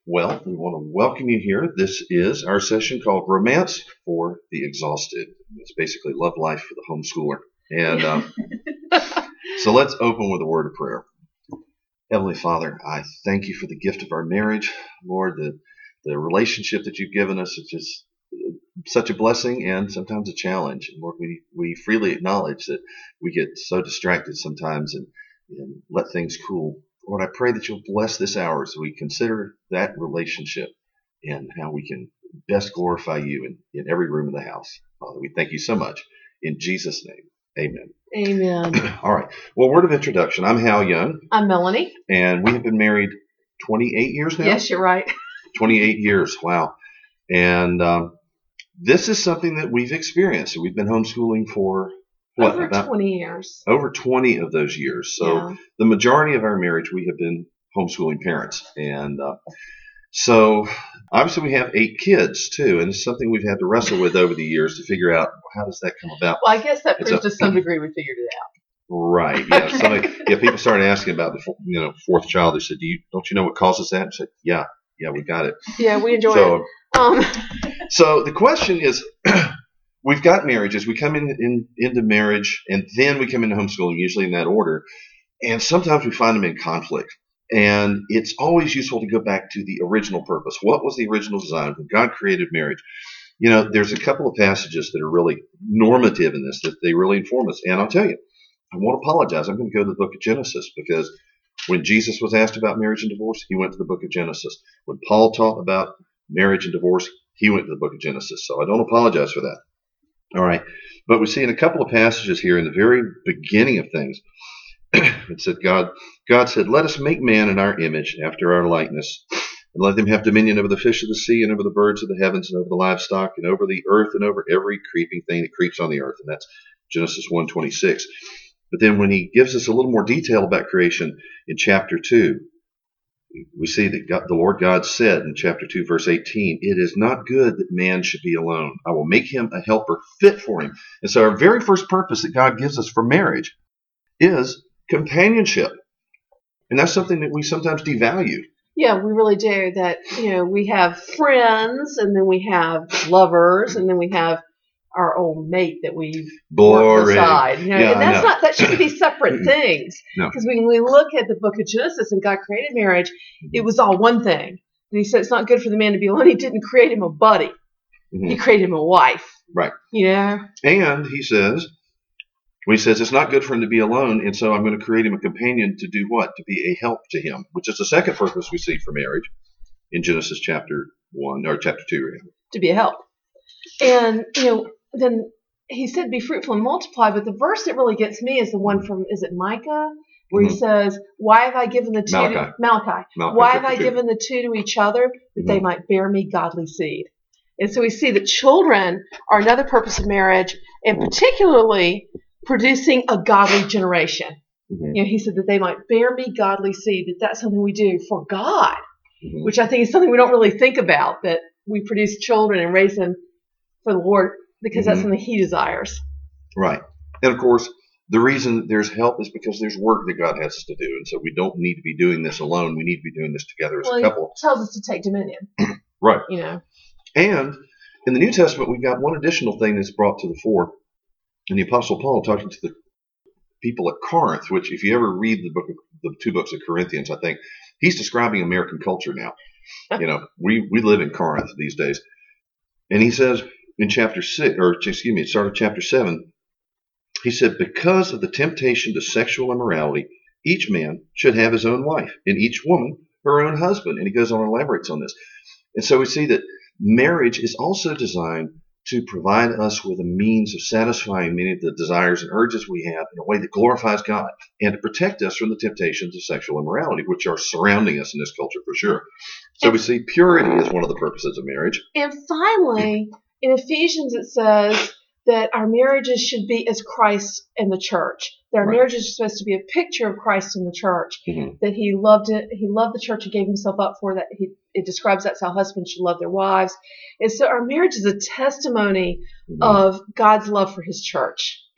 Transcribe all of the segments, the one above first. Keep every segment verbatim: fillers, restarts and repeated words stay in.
Well, we want to welcome you here. This is our session called Romance for the Exhausted. It's basically love life for the homeschooler. And um, so let's open with a word of prayer. Heavenly Father, I thank you for the gift of our marriage. Lord, the, the relationship that you've given us is just such a blessing and sometimes a challenge. And Lord, we, we freely acknowledge that we get so distracted sometimes and, and let things cool. Lord, I pray that you'll bless this hour as we consider that relationship and how we can best glorify you in, in every room of the house. Father, we thank you so much. In Jesus' name, amen. Amen. All right. Well, word of introduction. I'm Hal Young. I'm Melanie. And we have been married twenty-eight years now? Yes, you're right. twenty-eight years. Wow. And um, this is something that we've experienced. We've been homeschooling for what? Over about twenty years. Over twenty of those years. So yeah. The majority of our marriage, we have been homeschooling parents. And uh, so obviously we have eight kids too. And it's something we've had to wrestle with over the years to figure out how does that come about. Well, I guess that It's proves a- to some degree we figured it out. Right. Yeah. Okay. Somebody, yeah. People started asking about the fo- you know fourth child. They said, "Do you don't you know what causes that?" I said, "Yeah, yeah, we got it." Yeah, we enjoy So, it. Um, so the question is, we've got marriages. We come in, in into marriage, and then we come into homeschooling, usually in that order. And sometimes we find them in conflict. And it's always useful to go back to the original purpose. What was the original design when God created marriage? You know, there's a couple of passages that are really normative in this, that they really inform us. And I'll tell you, I won't apologize. I'm going to go to the book of Genesis, because when Jesus was asked about marriage and divorce, he went to the book of Genesis. When Paul taught about marriage and divorce, he went to the book of Genesis. So I don't apologize for that. All right. But we see in a couple of passages here in the very beginning of things, it said God, God said, "Let us make man in our image, after our likeness, and let them have dominion over the fish of the sea, and over the birds of the heavens, and over the livestock, and over the earth, and over every creeping thing that creeps on the earth." And that's Genesis one twenty-six. But then when he gives us a little more detail about creation in chapter two, we see that God, the Lord God said in chapter two, verse eighteen, "It is not good that man should be alone. I will make him a helper fit for him." And so our very first purpose that God gives us for marriage is companionship. And that's something that we sometimes devalue. yeah, we really do. That, you know, we have friends, and then we have lovers, and then we have our old mate that we've Boring. worked aside. You know, Yeah, and I that's know. not that shouldn't be separate things. No. Because when we look at the book of Genesis and God created marriage, it was all one thing. And he said it's not good for the man to be alone. He didn't create him a buddy. Mhm. He created him a wife. Right. You know? And he says, well, he says it's not good for him to be alone, and so I'm going to create him a companion to do what? To be a help to him, which is the second purpose we see for marriage in Genesis chapter one, or chapter two. Really. To be a help. And, you know, then he said, "Be fruitful and multiply." But the verse that really gets me is the one from, is it Micah? Where Mhm. he says, "Why have I given the two Malachi. to Malachi? Malachi Why have chapter I two. given the two to each other? That Mhm. they might bear me godly seed." And so we see that children are another purpose of marriage, and particularly producing a godly generation. Mhm. You know, he said that they might bear me godly seed, that that's something we do for God, Mhm. which I think is something we don't really think about, that we produce children and raise them for the Lord because that's Mhm. something he desires. Right. And of course, the reason that there's help is because there's work that God has us to do. And so we don't need to be doing this alone. We need to be doing this together as Well, a he couple. tells us to take dominion, Right. you know. And in the New Testament, we've got one additional thing that's brought to the fore. And the Apostle Paul talking to the people at Corinth, which if you ever read the book of the two books of Corinthians, I think he's describing American culture now. You know, we, we live in Corinth these days. And he says in chapter six, or excuse me, start of chapter seven, he said, "Because of the temptation to sexual immorality, each man should have his own wife, and each woman her own husband." And he goes on and elaborates on this. And so we see that marriage is also designed to provide us with a means of satisfying many of the desires and urges we have in a way that glorifies God, and to protect us from the temptations of sexual immorality, which are surrounding us in this culture for sure. So we see purity is one of the purposes of marriage. And finally, in Ephesians it says that our marriages should be as Christ and the church. That our Right. marriages are supposed to be a picture of Christ and the church. Mhm. That he loved it. He loved the church and gave himself up for that. He, it describes that's how husbands should love their wives. And so our marriage is a testimony Mhm. of God's love for his church.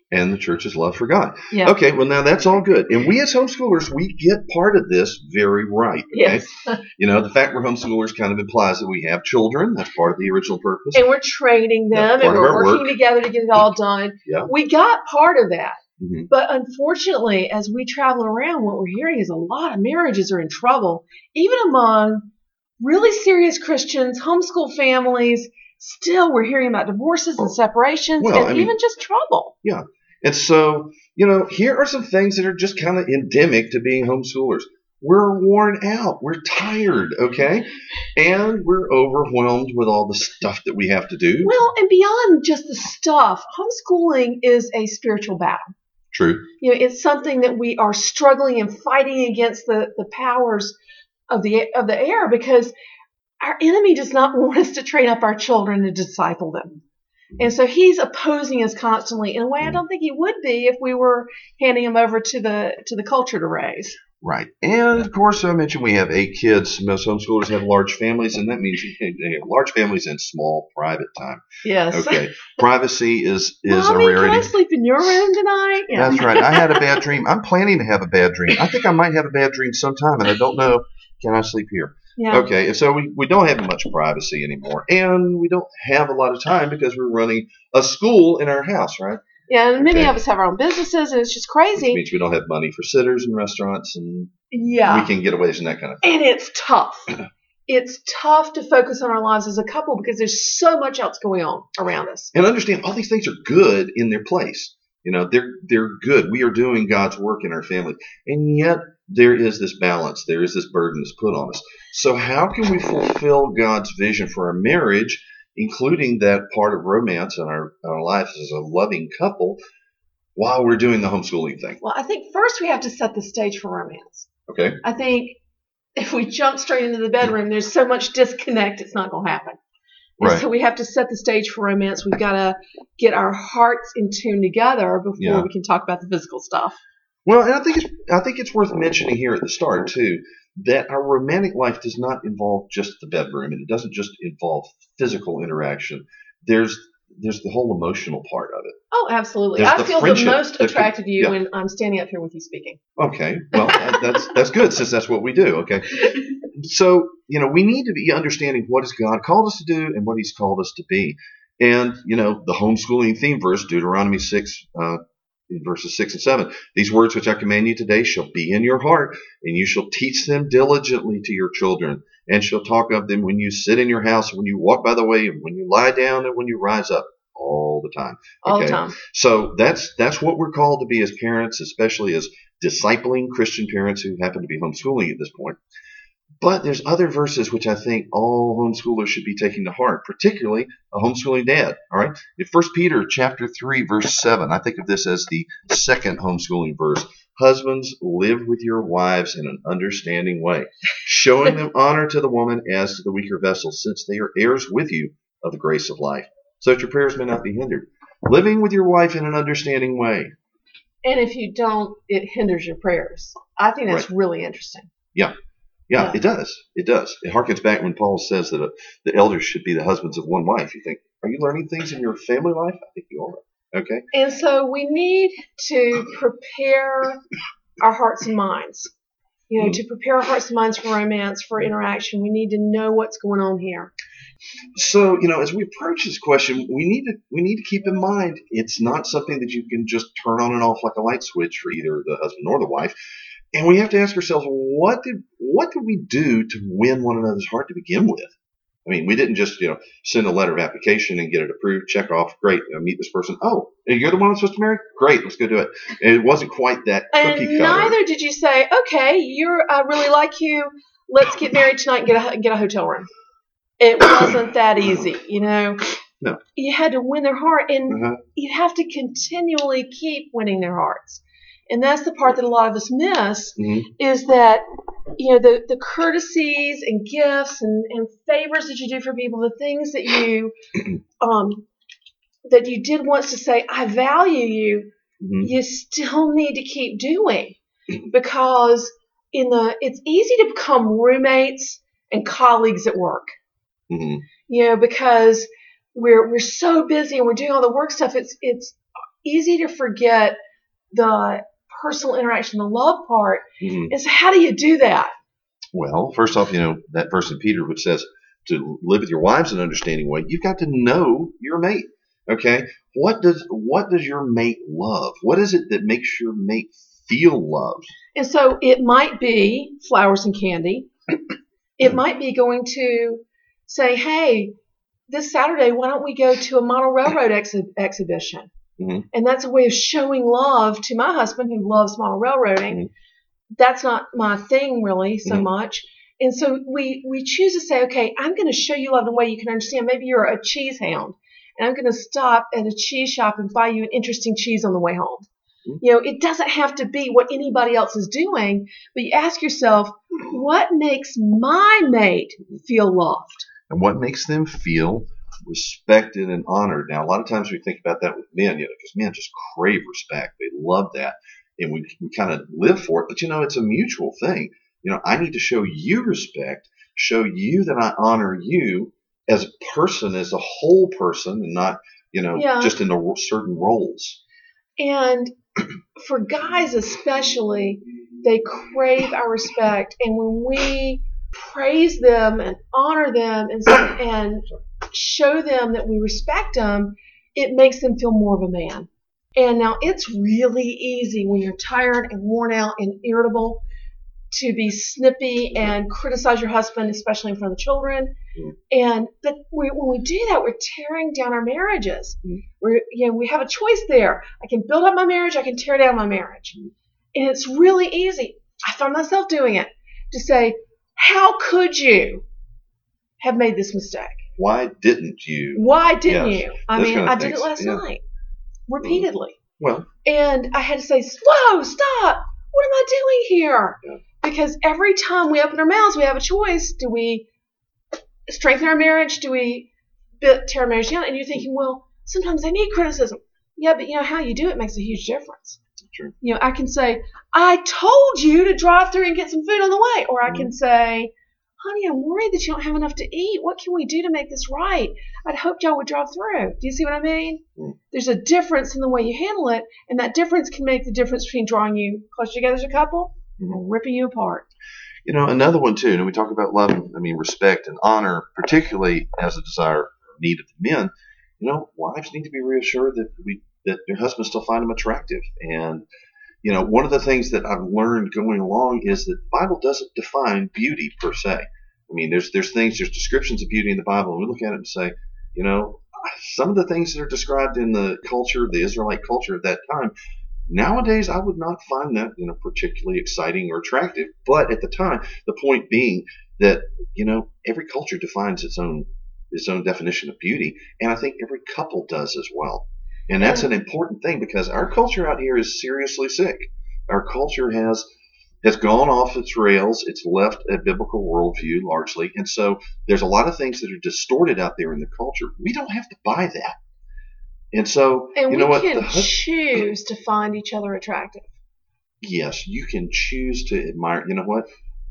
and the church's love for God. Yeah. Okay, well, now that's all good. And we as homeschoolers, we get part of this very right. Okay? Yes. You know, the fact we're homeschoolers kind of implies that we have children. That's part of the original purpose. And we're training them, Yeah, and part of we're our working work. together to get it all done. Yeah. We got part of that. Mhm. But unfortunately, as we travel around, what we're hearing is a lot of marriages are in trouble, even among really serious Christians, homeschool families. Still, we're hearing about divorces and separations, Well, and I mean- even just trouble. Yeah. And so, you know, here are some things that are just kind of endemic to being homeschoolers. We're worn out. We're tired, okay? And we're overwhelmed with all the stuff that we have to do. Well, and beyond just the stuff, homeschooling is a spiritual battle. True. You know, it's something that we are struggling and fighting against the, the powers of the of the air, because our enemy does not want us to train up our children to disciple them. And so he's opposing us constantly in a way I don't think he would be if we were handing him over to the to the culture to raise. Right. And, of course, I mentioned we have eight kids. Most homeschoolers have large families, and that means you can they have large families and small private time. Yes. Okay. Privacy is, is Mommy, a rarity. can I sleep in your room tonight? Yeah. That's right. I had a bad dream. I'm planning to have a bad dream. I think I might have a bad dream sometime, and I don't know. Can I sleep here? Yeah. Okay, and so we, we don't have much privacy anymore, and we don't have a lot of time because we're running a school in our house, right? Yeah, and many Okay. of us have our own businesses, and it's just Which crazy. means we don't have money for sitters and restaurants and Yeah. weekend getaways and that kind of thing. And it's tough. It's tough to focus on our lives as a couple because there's so much else going on around us. And understand all these things are good in their place. You know, they're they're good. We are doing God's work in our family, and yet there is this balance. There is this burden that's put on us. So how can we fulfill God's vision for our marriage, including that part of romance in our, our lives as a loving couple, while we're doing the homeschooling thing? Well, I think first we have to set the stage for romance. Okay. I think if we jump straight into the bedroom, there's so much disconnect, it's not going to happen. And Right. so we have to set the stage for romance. We've got to get our hearts in tune together before Yeah. we can talk about the physical stuff. Well, and I think it's I think it's worth mentioning here at the start too that our romantic life does not involve just the bedroom, and it doesn't just involve physical interaction. There's there's the whole emotional part of it. Oh, absolutely. There's I the feel the friendship most that- attracted to you yeah. when I'm standing up here with you speaking. Okay, well that, that's that's good since that's what we do. Okay, so you know we need to be understanding what has God called us to do and what He's called us to be, and you know the homeschooling theme verse, Deuteronomy six. Uh, in verses six and seven, these words which I command you today shall be in your heart, and you shall teach them diligently to your children, and shall talk of them when you sit in your house, when you walk by the way, and when you lie down, and when you rise up, all the time. All the Okay? time. So that's that's what we're called to be as parents, especially as discipling Christian parents who happen to be homeschooling at this point. But there's other verses which I think all homeschoolers should be taking to heart, particularly a homeschooling dad. All right, in First Peter chapter three, verse seven, I think of this as the second homeschooling verse. Husbands, live with your wives in an understanding way, showing them honor to the woman as to the weaker vessel, since they are heirs with you of the grace of life, so that your prayers may not be hindered. Living with your wife in an understanding way. And if you don't, it hinders your prayers. I think that's Right. really interesting. Yeah. Yeah, Yeah. it does. It does. It harkens back when Paul says that uh, the elders should be the husbands of one wife. You think, are you learning things in your family life? I think you are. Okay. And so we need to prepare our hearts and minds. You know, Mm. to prepare our hearts and minds for romance, for interaction, we need to know what's going on here. So, you know, as we approach this question, we need to we need to keep in mind it's not something that you can just turn on and off like a light switch for either the husband or the wife. And we have to ask ourselves, what did what did we do to win one another's heart to begin with? I mean, we didn't just, you know, send a letter of application and get it approved, check off, great, you know, meet this person. Oh, you're the one I'm supposed to marry? Great, let's go do it. And it wasn't quite that cookie And cutter. neither did you say, okay, you're, I really like you. Let's get married tonight and get a, get a hotel room. It wasn't that easy, you know. No. You had to win their heart, and Uh-huh. you have to continually keep winning their hearts. And that's the part that a lot of us miss, Mhm. is that, you know, the, the courtesies and gifts and, and favors that you do for people, the things that you um, that you did once to say, I value you, Mhm. you still need to keep doing, because in the it's easy to become roommates and colleagues at work. Mhm. You know, because we're we're so busy and we're doing all the work stuff. It's it's easy to forget the personal interaction, the love part. Mhm. And so how do you do that? Well, first off, you know, that verse in Peter which says to live with your wives in an understanding way, you've got to know your mate. Okay? What does what does your mate love? What is it that makes your mate feel loved? And so it might be flowers and candy. It might be going to say, hey, this Saturday, why don't we go to a model railroad ex- exhibition? Mhm. And that's a way of showing love to my husband who loves model railroading. Mhm. That's not my thing really so Mhm. much. And so we, we choose to say, okay, I'm going to show you love in a way you can understand. Maybe you're a cheese hound, and I'm going to stop at a cheese shop and buy you an interesting cheese on the way home. Mhm. You know, it doesn't have to be what anybody else is doing, but you ask yourself, what makes my mate feel loved? And what makes them feel respected and honored. Now, a lot of times we think about that with men, you know, because men just crave respect. They love that. And we, we kind of live for it. But, you know, it's a mutual thing. You know, I need to show you respect, show you that I honor you as a person, as a whole person, and not, you know, Yeah. just in the certain roles. And for guys especially, they crave our respect. And when we praise them and honor them and, and show them that we respect them, it makes them feel more of a man. And now it's really easy when you're tired and worn out and irritable to be snippy and criticize your husband, especially in front of the children. Mm. And but we, when we do that, we're tearing down our marriages. Mm. We're, you know, we have a choice there. I can build up my marriage. I can tear down my marriage. Mm. And it's really easy. I find myself doing it to say, how could you have made this mistake? Why didn't you? Why didn't Yes. you? I Those mean, kind of I did things, it last yeah. night repeatedly. Well, And I had to say, whoa, stop. What am I doing here? Yeah. Because every time we open our mouths, we have a choice. Do we strengthen our marriage? Do we tear our marriage down? And you're thinking, well, sometimes they need criticism. Yeah, but you know how you do it makes a huge difference. True. You know, I can say, I told you to drive through and get some food on the way. Or I Mhm. can say, honey, I'm worried that you don't have enough to eat. What can we do to make this right? I'd hoped y'all would drive through. Do you see what I mean? Mm. There's a difference in the way you handle it, and that difference can make the difference between drawing you closer together as a couple Mhm. and ripping you apart. You know, another one too, and we talk about love, and, I mean, respect and honor, particularly as a desire or need of the men. You know, wives need to be reassured that we that your husbands still find them attractive. And, you know, one of the things that I've learned going along is that the Bible doesn't define beauty per se. I mean, there's there's things, there's descriptions of beauty in the Bible, and we look at it and say, you know, some of the things that are described in the culture, the Israelite culture at that time, nowadays I would not find that, you know, particularly exciting or attractive. But at the time, the point being that, you know, every culture defines its own its own definition of beauty, and I think every couple does as well. And that's an important thing because our culture out here is seriously sick. Our culture has has gone off its rails. It's left a biblical worldview largely, and so there's a lot of things that are distorted out there in the culture. We don't have to buy that. And so, And you we know what? can The hus- choose to find each other attractive. yes, you can choose to admire. You know what?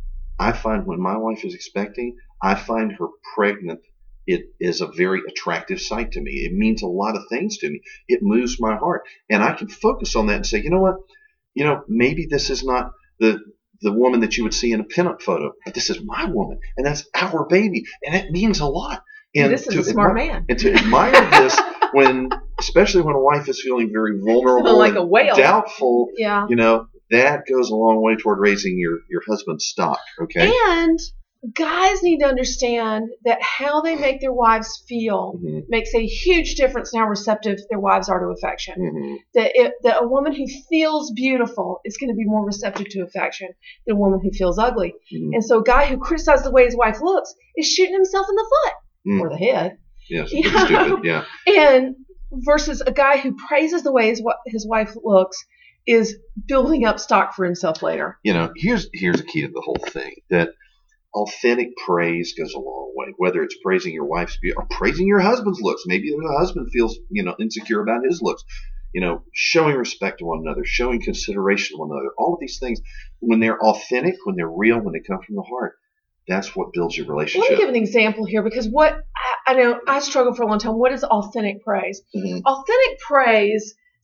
I find when my wife is expecting, I find her pregnant. It is a very attractive sight to me. It means a lot of things to me. It moves my heart, and I can focus on that and say, you know what? You know, maybe this is not the the woman that you would see in a pinup photo, but this is my woman, and that's our baby, and it means a lot. And This is to a smart admi- man. And to admire this when, especially when a wife is feeling very vulnerable Like a and whale. doubtful, Yeah. you know, that goes a long way toward raising your, your husband's stock, okay? And guys need to understand that how they make their wives feel Mhm. makes a huge difference in how receptive their wives are to affection. Mhm. That, it, that a woman who feels beautiful is going to be more receptive to affection than a woman who feels ugly. Mhm. And so a guy who criticizes the way his wife looks is shooting himself in the foot Mm. or the head. Yes, You pretty know? stupid, yeah. And versus a guy who praises the way his, wa- his wife looks is building up stock for himself later. You know, here's here's the key to the whole thing, that authentic praise goes a long way, whether it's praising your wife's beauty or praising your husband's looks. Maybe the husband feels, you know, insecure about his looks. You know, showing respect to one another, showing consideration to one another. All of these things, when they're authentic, when they're real, when they come from the heart, that's what builds your Let relationship. me give an example here because what I, I know I struggled for a long time. What is authentic praise? Mhm. Authentic praise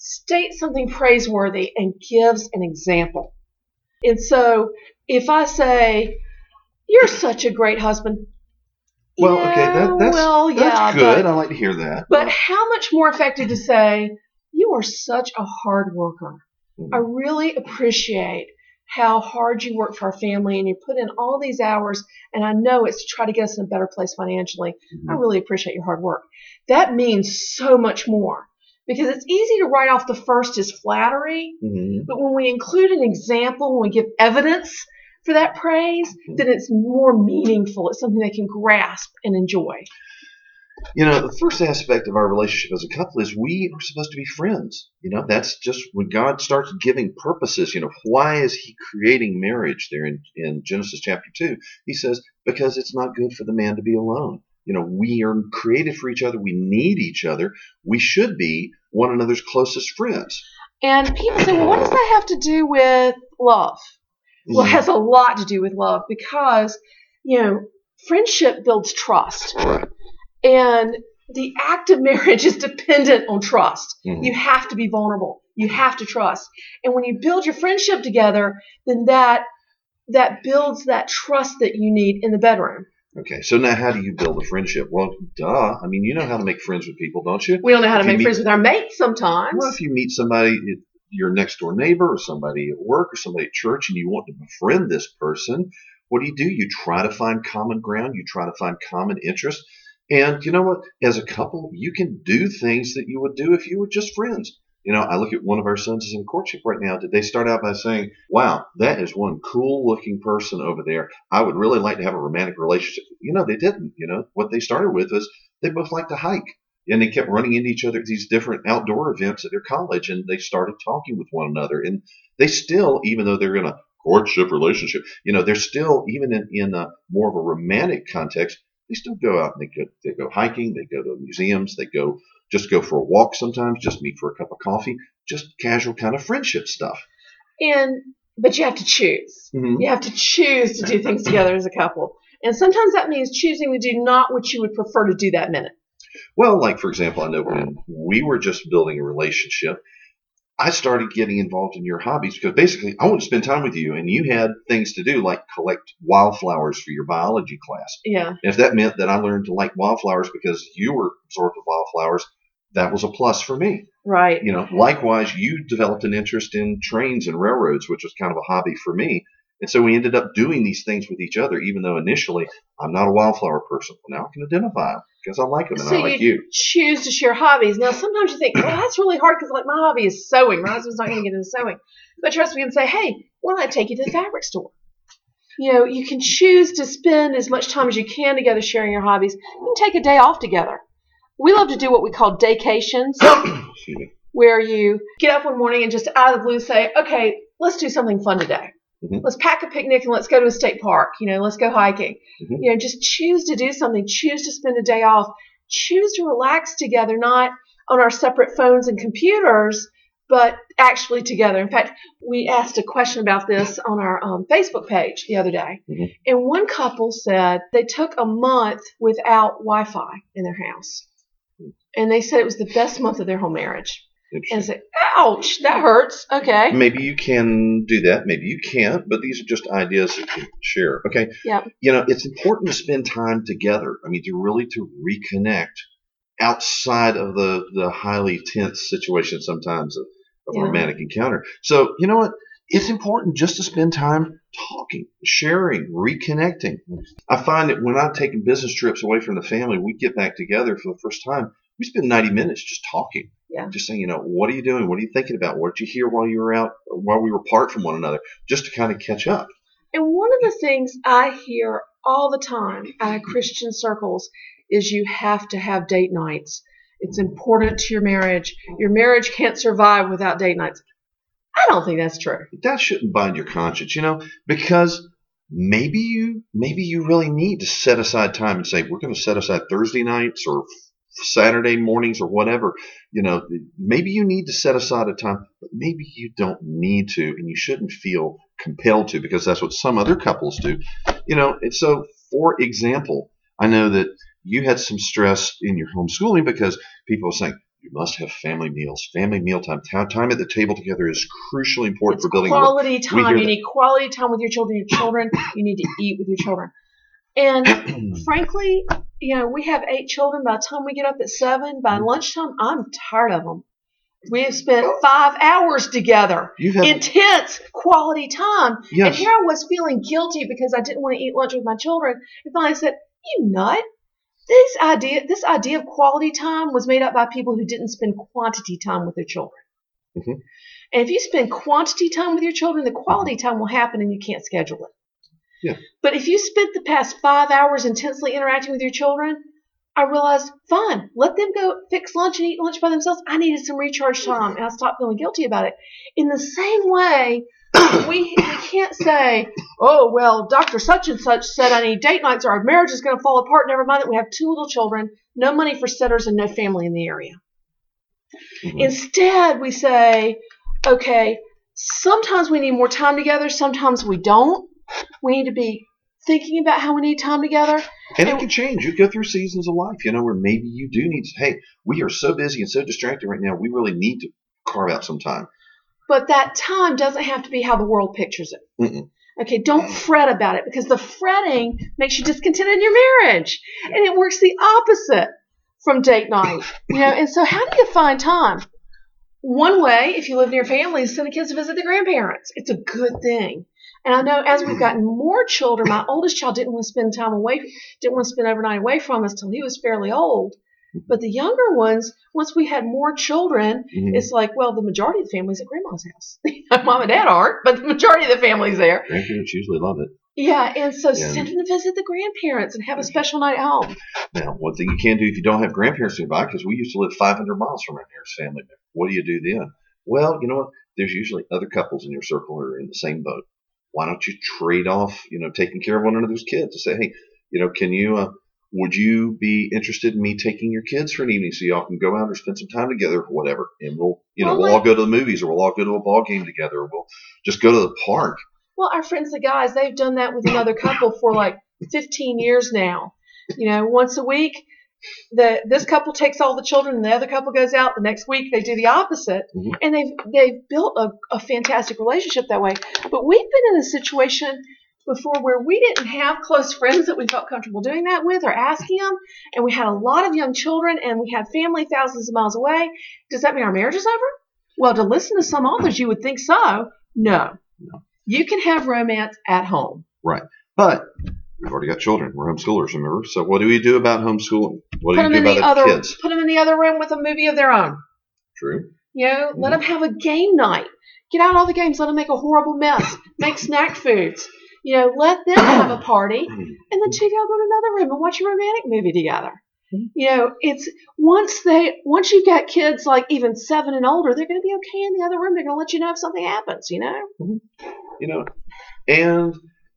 states something praiseworthy and gives an example. And so if I say, you're such a great husband. Well, yeah, okay, that, that's, well, yeah, that's good. But, I like to hear that. But how much more effective to say, you are such a hard worker. Mm-hmm. I really appreciate how hard you work for our family and you put in all these hours, and I know it's to try to get us in a better place financially. Mm-hmm. I really appreciate your hard work. That means so much more because it's easy to write off the first as flattery, mm-hmm. but when we include an example, when we give evidence for that praise, mm-hmm. then it's more meaningful. It's something they can grasp and enjoy. You know, the first aspect of our relationship as a couple is we are supposed to be friends. You know, that's just when God starts giving purposes. You know, why is he creating marriage there in, in Genesis chapter two? He says, because it's not good for the man to be alone. You know, we are created for each other. We need each other. We should be one another's closest friends. And people say, well, what does that have to do with love? Well, it has a lot to do with love because, you know, friendship builds trust. Right. And the act of marriage is dependent on trust. Mm-hmm. You have to be vulnerable. You have to trust. And when you build your friendship together, then that that builds that trust that you need in the bedroom. Okay, so now how do you build a friendship? Well, duh. I mean, you know how to make friends with people, don't you? We don't know how if to make meet, friends with our mates sometimes. Well, if you meet somebody, your next door neighbor or somebody at work or somebody at church and you want to befriend this person, what do you do? You try to find common ground. You try to find common interests. And you know what? As a couple, you can do things that you would do if you were just friends. You know, I look at one of our sons is in courtship right now. Did they start out by saying, wow, that is one cool looking person over there. I would really like to have a romantic relationship. You know, they didn't. You know, what they started with was they both like to hike. And they kept running into each other at these different outdoor events at their college. And they started talking with one another. And they still, even though they're in a courtship relationship, you know, they're still, even in, in a more of a romantic context, they still go out and they go, they go hiking, they go to museums, they go just go for a walk sometimes, just meet for a cup of coffee, just casual kind of friendship stuff. And but you have to choose. Mm-hmm. You have to choose to do things together as a couple. And sometimes that means choosing to do not what you would prefer to do that minute. Well, like, for example, I know when we were just building a relationship, I started getting involved in your hobbies because basically I want to spend time with you and you had things to do like collect wildflowers for your biology class. Yeah. And if that meant that I learned to like wildflowers because you were absorbed with wildflowers, that was a plus for me. Right. You know, likewise, you developed an interest in trains and railroads, which was kind of a hobby for me. And so we ended up doing these things with each other, even though initially I'm not a wildflower person. Well, now I can identify them because I like them and so I like you. you. Choose to share hobbies. Now, sometimes you think, well, that's really hard because like my hobby is sewing. My husband's not going to get into sewing. But trust me, and say, hey, why don't I take you to the fabric store? You know, you can choose to spend as much time as you can together sharing your hobbies. You can take a day off together. We love to do what we call daycations, where you get up one morning and just out of the blue say, okay, let's do something fun today. Mm-hmm. Let's pack a picnic and let's go to a state park. You know, let's go hiking. Mm-hmm. You know, just choose to do something. Choose to spend a day off. Choose to relax together, not on our separate phones and computers, but actually together. In fact, we asked a question about this on our um, Facebook page the other day. Mm-hmm. And one couple said they took a month without Wi-Fi in their house. And they said it was the best month of their whole marriage. And I said, ouch, that hurts. Okay. Maybe you can do that. Maybe you can't. But these are just ideas that you share. Okay. Yeah. You know, it's important to spend time together. I mean, to really to reconnect outside of the, the highly tense situation sometimes of, of yeah. a romantic encounter. So, you know what? It's important just to spend time talking, sharing, reconnecting. I find that when I've taken business trips away from the family, we get back together for the first time. We spend ninety minutes just talking. Yeah. Just saying, you know, what are you doing? What are you thinking about? What did you hear while you were out, while we were apart from one another? Just to kind of catch up. And one of the things I hear all the time out of Christian circles is you have to have date nights. It's important to your marriage. Your marriage can't survive without date nights. I don't think that's true. That shouldn't bind your conscience, you know, because maybe you maybe you really need to set aside time and say, we're going to set aside Thursday nights or Saturday mornings or whatever. You know, maybe you need to set aside a time, but maybe you don't need to, and you shouldn't feel compelled to, because that's what some other couples do. You know, and so, for example, I know that you had some stress in your homeschooling because people were saying, You must have family meals. Family mealtime. Time at the table together is crucially important It's for building quality a time. You need quality time with your children. Your children, you need to eat with your children. And frankly, you know, we have eight children. By the time we get up at seven, by lunchtime, I'm tired of them. We have spent five hours together. You've had, intense quality time. Yes. And here I was feeling guilty because I didn't want to eat lunch with my children. And finally I said, you nut. This idea, this idea of quality time was made up by people who didn't spend quantity time with their children. Mm-hmm. And if you spend quantity time with your children, the quality time will happen and you can't schedule it. Yeah. But if you spent the past five hours intensely interacting with your children, I realized, fine, let them go fix lunch and eat lunch by themselves. I needed some recharge time, and I stopped feeling guilty about it. In the same way, we, we can't say, oh, well, Doctor Such and Such said I need date nights or our marriage is going to fall apart. Never mind that we have two little children, no money for sitters, and no family in the area. Mm-hmm. Instead, we say, okay, sometimes we need more time together, sometimes we don't. We need to be thinking about how we need time together. And it can change. You go through seasons of life, you know, where maybe you do need to, hey, we are so busy and so distracted right now, we really need to carve out some time. But that time doesn't have to be how the world pictures it. Mm-mm. Okay, don't fret about it, because the fretting makes you discontented in your marriage. And it works the opposite from date night. You know, and so how do you find time? One way, if you live near family, is send the kids to visit the grandparents. It's a good thing. And I know as we've gotten more children, my oldest child didn't want to spend time away, didn't want to spend overnight away from us till he was fairly old. But the younger ones, once we had more children, mm-hmm. it's like, well, the majority of the family's at grandma's house. Mom and dad aren't, but the majority of the family's there. Grandparents usually love it. Yeah, and so yeah. send them to visit the grandparents and have a special night at home. Now, one thing you can do if you don't have grandparents nearby, because we used to live five hundred miles from our nearest family member. What do you do then? Well, you know what? There's usually other couples in your circle who are in the same boat. Why don't you trade off, you know, taking care of one another's kids? To say, hey, you know, can you, uh, would you be interested in me taking your kids for an evening so y'all can go out or spend some time together or whatever? And we'll, you know, well, we'll like, all go to the movies, or we'll all go to a ball game together, or we'll just go to the park. Well, our friends, the guys, they've done that with another couple for like fifteen years now. You know, once a week, the this couple takes all the children, and the other couple goes out. The next week, they do the opposite, mm-hmm. and they've they've built a, a fantastic relationship that way. But we've been in a situation before where we didn't have close friends that we felt comfortable doing that with or asking them, and we had a lot of young children, and we had family thousands of miles away. Does that mean our marriage is over? Well, to listen to some authors, you would think so. No. No. You can have romance at home. Right. But we've already got children. We're homeschoolers, remember? So what do we do about homeschooling? What do put you do about the other, kids? Put them in the other room with a movie of their own. True. You know, mm-hmm. let them have a game night. Get out all the games. Let them make a horrible mess. Make snack foods. You know, let them have a party. And then two y'all go to another room and watch a romantic movie together. Mm-hmm. You know, it's once they once you've got kids like even seven and older, they're going to be okay in the other room. They're going to let you know if something happens, you know? Mm-hmm. You know, and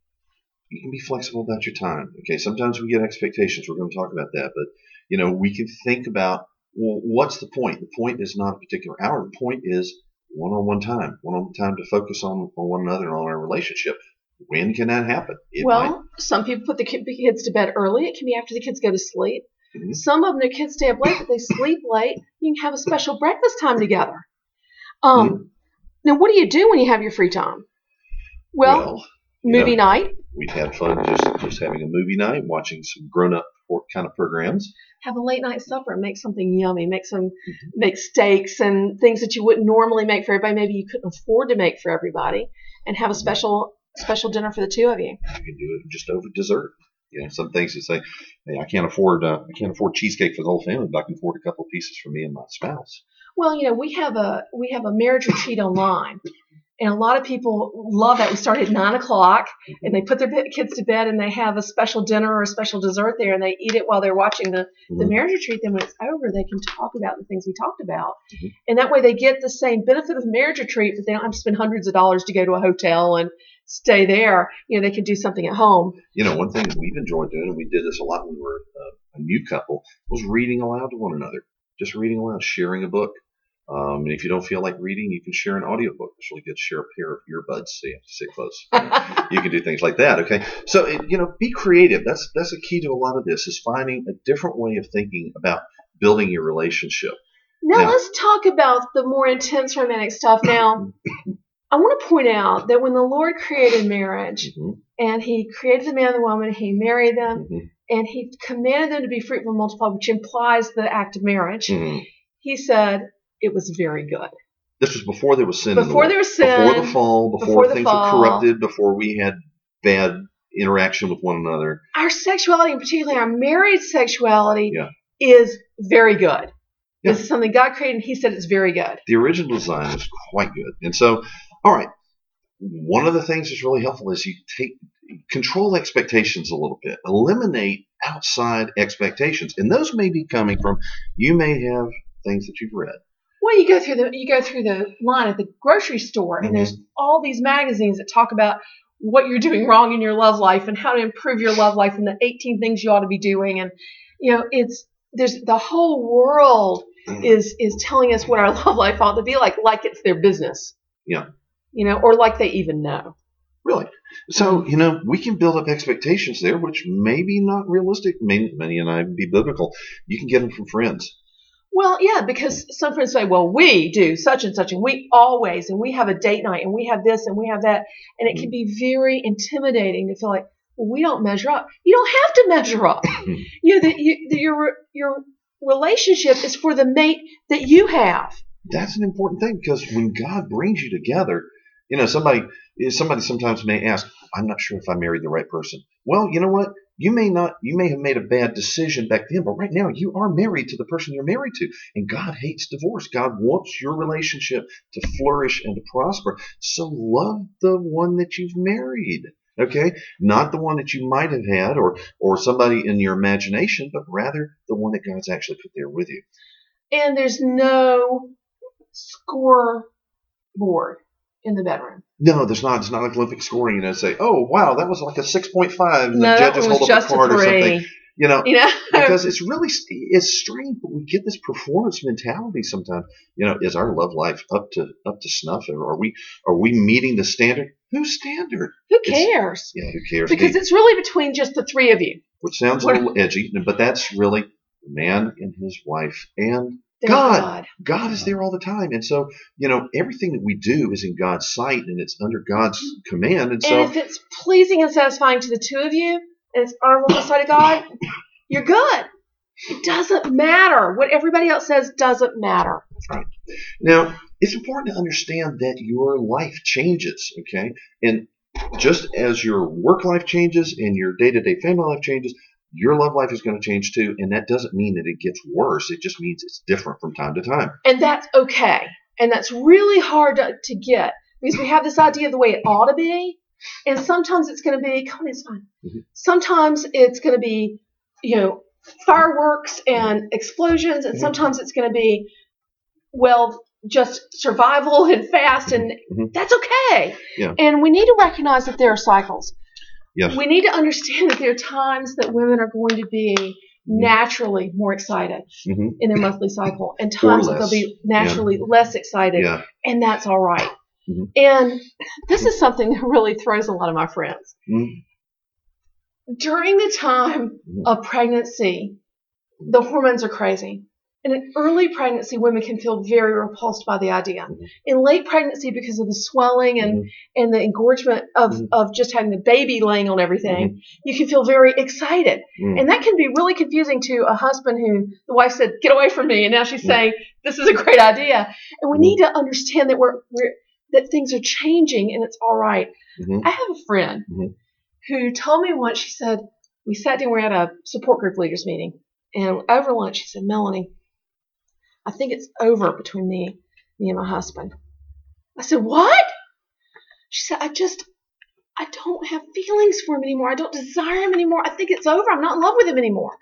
you can be flexible about your time. Okay, sometimes we get expectations. We're going to talk about that. But, you know, we can think about, well, what's the point? The point is not a particular hour. The point is one-on-one time, one-on-one time to focus on, on one another and on our relationship. When can that happen? It well, might. Some people put the kids to bed early. It can be after the kids go to sleep. Mm-hmm. Some of them, their kids stay up late, but they sleep late. You can have a special breakfast time together. Um, mm-hmm. Now, what do you do when you have your free time? Well, well movie know, night. We've had fun just, just having a movie night, watching some grown-up kind of programs. Have a late night supper. Make something yummy. Make some mm-hmm. make steaks and things that you wouldn't normally make for everybody. Maybe you couldn't afford to make for everybody, and have a special special dinner for the two of you. You can do it just over dessert. You know, some things that say, "Hey, I can't afford uh, I can't afford cheesecake for the whole family, but I can afford a couple of pieces for me and my spouse." Well, you know, we have a we have a marriage retreat online. And a lot of people love that. We start at nine o'clock, and they put their kids to bed, and they have a special dinner or a special dessert there, and they eat it while they're watching the, mm-hmm. the marriage retreat. Then when it's over, they can talk about the things we talked about. Mm-hmm. And that way they get the same benefit of the marriage retreat, but they don't have to spend hundreds of dollars to go to a hotel and stay there. You know, they can do something at home. You know, one thing that we've enjoyed doing, and we did this a lot when we were uh, a new couple, was reading aloud to one another. Just reading aloud, sharing a book. Um, and if you don't feel like reading, you can share an audiobook. It's really good to share a pair of earbuds so you have to sit close. You can do things like that, okay? So, it, you know, be creative. That's that's a key to a lot of this, is finding a different way of thinking about building your relationship. Now, Now- let's talk about the more intense romantic stuff. Now, I want to point out that when the Lord created marriage, Mhm. and He created the man and the woman, He married them, Mhm. and He commanded them to be fruitful and multiply, which implies the act of marriage, Mhm. He said it was very good. This was before there was sin. in the Before world. there was sin, Before the fall. Before, before the things fall. were corrupted. Before we had bad interaction with one another. Our sexuality, and particularly our married sexuality, Yeah. is very good. Yeah. This is something God created, and He said it's very good. The original design was quite good. And so, all right, one of the things that's really helpful is you take control expectations a little bit. Eliminate outside expectations. And those may be coming from, you may have things that you've read. Well, you go through the you go through the line at the grocery store, and Mhm. there's all these magazines that talk about what you're doing wrong in your love life and how to improve your love life and the eighteen things you ought to be doing. And you know, it's there's the whole world is is telling us what our love life ought to be like, like it's their business. Yeah. You know, or like they even know. Really. So, you know, we can build up expectations there, which may be not realistic. May, many and I be biblical. You can get them from friends. Well, yeah, because some friends say, well, we do such and such, and we always, and we have a date night, and we have this, and we have that. And it can be very intimidating to feel like, well, we don't measure up. You don't have to measure up. you know, that you, that your your relationship is for the mate that you have. That's an important thing, because when God brings you together, you know, somebody somebody sometimes may ask, I'm not sure if I married the right person. Well, you know what? You may not, you may have made a bad decision back then, but right now you are married to the person you're married to. And God hates divorce. God wants your relationship to flourish and to prosper. So love the one that you've married. Okay? Not the one that you might have had or or somebody in your imagination, but rather the one that God's actually put there with you. And there's no scoreboard in the bedroom. No, there's not. It's not like Olympic scoring. You know, say, oh wow, that was like a six point five, and No, the judges it was hold up just a card a or three. something. You know, You know, because it's really it's strange, but we get this performance mentality sometimes. You know, is our love life up to up to snuff, or are we are we meeting the standard? Whose standard? who It's- cares? Yeah, who cares? Because Me. it's really between just the three of you. Which sounds a little edgy, but that's really the man and his wife and There's God. God. God is there all the time, and so you know everything that we do is in God's sight and it's under God's command, and so And if it's pleasing and satisfying to the two of you, and it's honorable in the sight of God, you're good. It doesn't matter. What everybody else says doesn't matter. now it's important to understand that your life changes, okay? And just as your work life changes and your day-to-day family life changes, your love life is going to change too, and that doesn't mean that it gets worse. It just means it's different from time to time. And that's okay. And that's really hard to, to get because we have this idea of the way it ought to be. And sometimes it's going to be, come on, it's fine. Mhm. Sometimes it's going to be, you know, fireworks and explosions. And Mhm. sometimes it's going to be, well, just survival and fast. And Mhm. that's okay. Yeah. And we need to recognize that there are cycles. Yes. We need to understand that there are times that women are going to be naturally more excited Mhm. in their monthly cycle and times that they'll less. be naturally less excited. Yeah. And that's all right. Mhm. And this is something that really throws a lot of my friends. Mhm. During the time Mhm. of pregnancy, the hormones are crazy. And in early pregnancy, women can feel very repulsed by the idea. Mhm. In late pregnancy, because of the swelling and, Mhm. and the engorgement of, Mhm. of just having the baby laying on everything, you can feel very excited. Mhm. And that can be really confusing to a husband who the wife said, get away from me. And now she's Mhm. saying, this is a great idea. And we Mhm. need to understand that we're, we're that things are changing and it's all right. Mhm. I have a friend Mhm. who told me once, she said, we sat down, we were at a support group leaders meeting. And over lunch, she said, Melanie, I think it's over between me, me and my husband. I said, what? She said, I just, I don't have feelings for him anymore. I don't desire him anymore. I think it's over. I'm not in love with him anymore.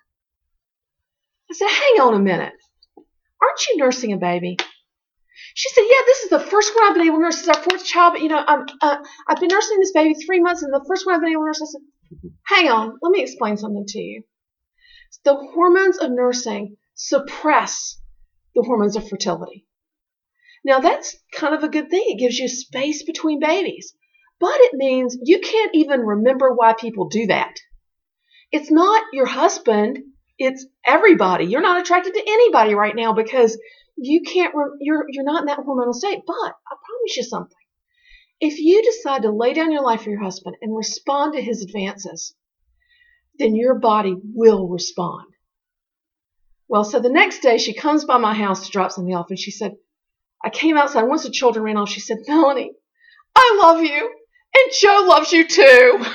I said, hang on a minute. Aren't you nursing a baby? She said, yeah, this is the first one I've been able to nurse. This is our fourth child, but, you know, I'm, uh, I've been nursing this baby three months, and the first one I've been able to nurse. I said, hang on, let me explain something to you. The hormones of nursing suppress the hormones of fertility. Now, that's kind of a good thing. It gives you space between babies. But it means you can't even remember why people do that. It's not your husband. It's everybody. You're not attracted to anybody right now because you can't, re- you're, you're not in that hormonal state. But I promise you something. If you decide to lay down your life for your husband and respond to his advances, then your body will respond. Well, so the next day she comes by my house to drop something off, and she said, I came outside. Once the children ran off, she said, Melanie, I love you, and Joe loves you too.